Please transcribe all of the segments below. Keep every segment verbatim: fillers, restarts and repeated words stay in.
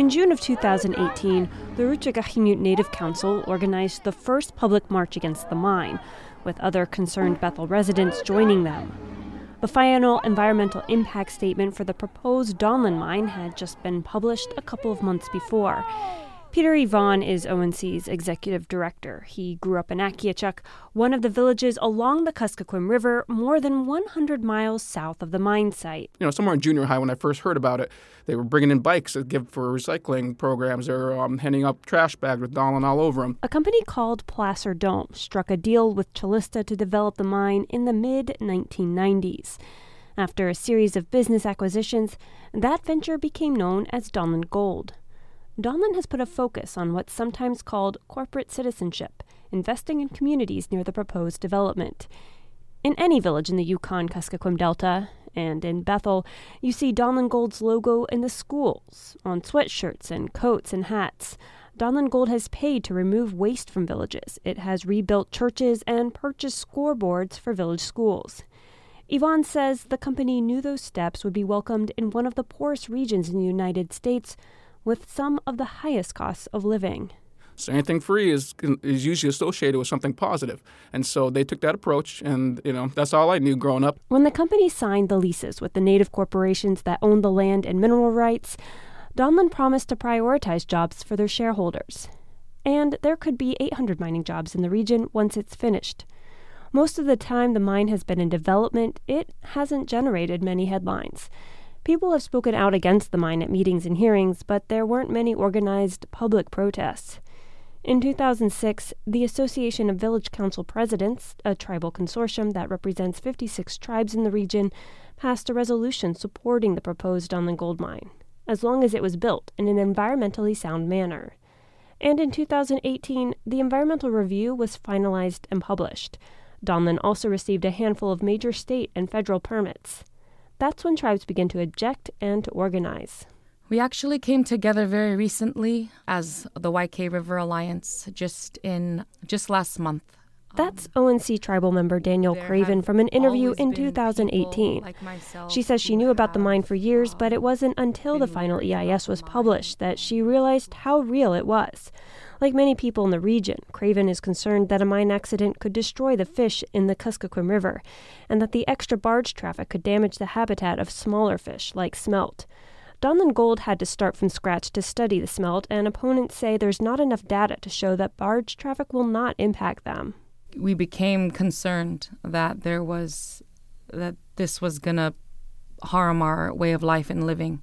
In June of two thousand eighteen, the Rutjegahimut Native Council organized the first public march against the mine, with other concerned Bethel residents joining them. The final environmental impact statement for the proposed Donlin mine had just been published a couple of months before. Peter Yvonne is O N C's executive director. He grew up in Akiachuk, one of the villages along the Kuskokwim River, more than one hundred miles south of the mine site. You know, somewhere in junior high when I first heard about it, they were bringing in bikes to give for recycling programs. They were um, handing up trash bags with Donlin all over them. A company called Placer Dome struck a deal with Chilista to develop the mine in the mid nineteen nineties. After a series of business acquisitions, that venture became known as Donlin Gold. Donlin has put a focus on what's sometimes called corporate citizenship, investing in communities near the proposed development. In any village in the Yukon-Kuskokwim Delta, and in Bethel, you see Donlin Gold's logo in the schools, on sweatshirts and coats and hats. Donlin Gold has paid to remove waste from villages. It has rebuilt churches and purchased scoreboards for village schools. Yvonne says the company knew those steps would be welcomed in one of the poorest regions in the United States, with some of the highest costs of living. So anything free is is usually associated with something positive. And so they took that approach, and, you know, that's all I knew growing up. When the company signed the leases with the native corporations that owned the land and mineral rights, Donlin promised to prioritize jobs for their shareholders. And there could be eight hundred mining jobs in the region once it's finished. Most of the time the mine has been in development, it hasn't generated many headlines. People have spoken out against the mine at meetings and hearings, but there weren't many organized public protests. In two thousand six, the Association of Village Council Presidents, a tribal consortium that represents fifty-six tribes in the region, passed a resolution supporting the proposed Donlin Gold mine, as long as it was built in an environmentally sound manner. And in two thousand eighteen, the environmental review was finalized and published. Donlin also received a handful of major state and federal permits. That's when tribes begin to object and to organize. We actually came together very recently as the Y K River Alliance just in just last month. That's O N C tribal member Danielle Craven from an interview in two thousand eighteen. Like she says she knew about the mine for years, but it wasn't until the final E I S was published that she realized how real it was. Like many people in the region, Craven is concerned that a mine accident could destroy the fish in the Kuskokwim River, and that the extra barge traffic could damage the habitat of smaller fish, like smelt. Donlin Gold had to start from scratch to study the smelt, and opponents say there's not enough data to show that barge traffic will not impact them. We became concerned that there was, that this was going to harm our way of life and living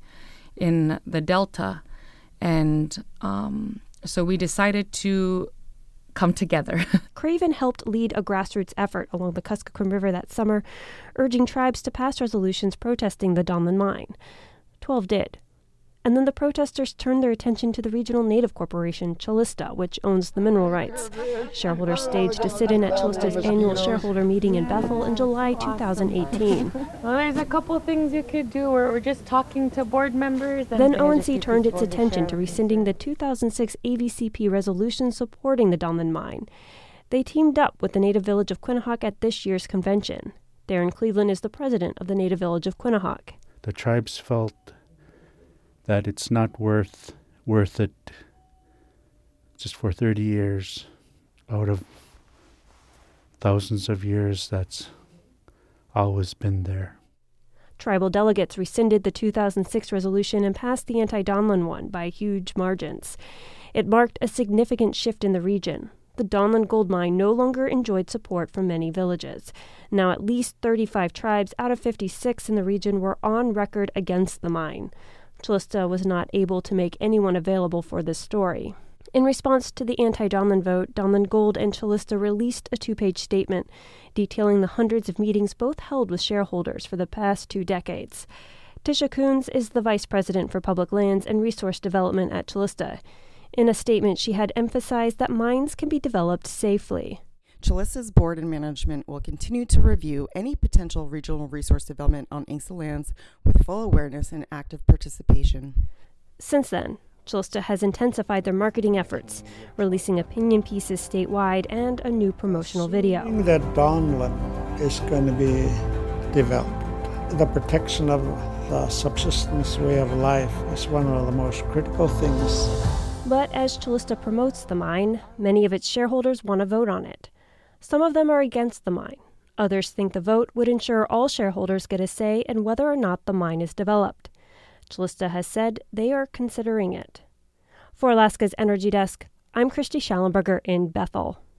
in the Delta, and um, so we decided to come together. Craven helped lead a grassroots effort along the Kuskokwim River that summer, urging tribes to pass resolutions protesting the Donlin mine. Twelve did. And then the protesters turned their attention to the regional native corporation, Chilista, which owns the mineral rights. Shareholders staged a sit-in at Chilista's annual shareholder meeting in Bethel in July two thousand eighteen. Well, there's a couple things you could do where we're just talking to board members. And then O N C turned its attention to rescinding the two thousand six A V C P resolution supporting the Donlin mine. They teamed up with the native village of Quinhagak at this year's convention. Darren Cleveland is the president of the native village of Quinhagak. The tribes felt that it's not worth worth it just for thirty years out of thousands of years that's always been there. Tribal delegates rescinded the two thousand six resolution and passed the anti-Donlin one by huge margins. It marked a significant shift in the region. The Donlin gold mine no longer enjoyed support from many villages. Now at least thirty-five tribes out of fifty-six in the region were on record against the mine. Chilista was not able to make anyone available for this story. In response to the anti-Donlin vote, Donlin Gold and Chilista released a two-page statement detailing the hundreds of meetings both held with shareholders for the past two decades. Tisha Coons is the vice president for public lands and resource development at Chilista. In a statement, she had emphasized that mines can be developed safely. Chilista's board and management will continue to review any potential regional resource development on I N C S A lands with full awareness and active participation. Since then, Chilista has intensified their marketing efforts, releasing opinion pieces statewide and a new promotional video. That Donlin is going to be developed. The protection of the subsistence way of life is one of the most critical things. But as Calista promotes the mine, many of its shareholders want to vote on it. Some of them are against the mine. Others think the vote would ensure all shareholders get a say in whether or not the mine is developed. Calista has said they are considering it. For Alaska's Energy Desk, I'm Christy Schallenberger in Bethel.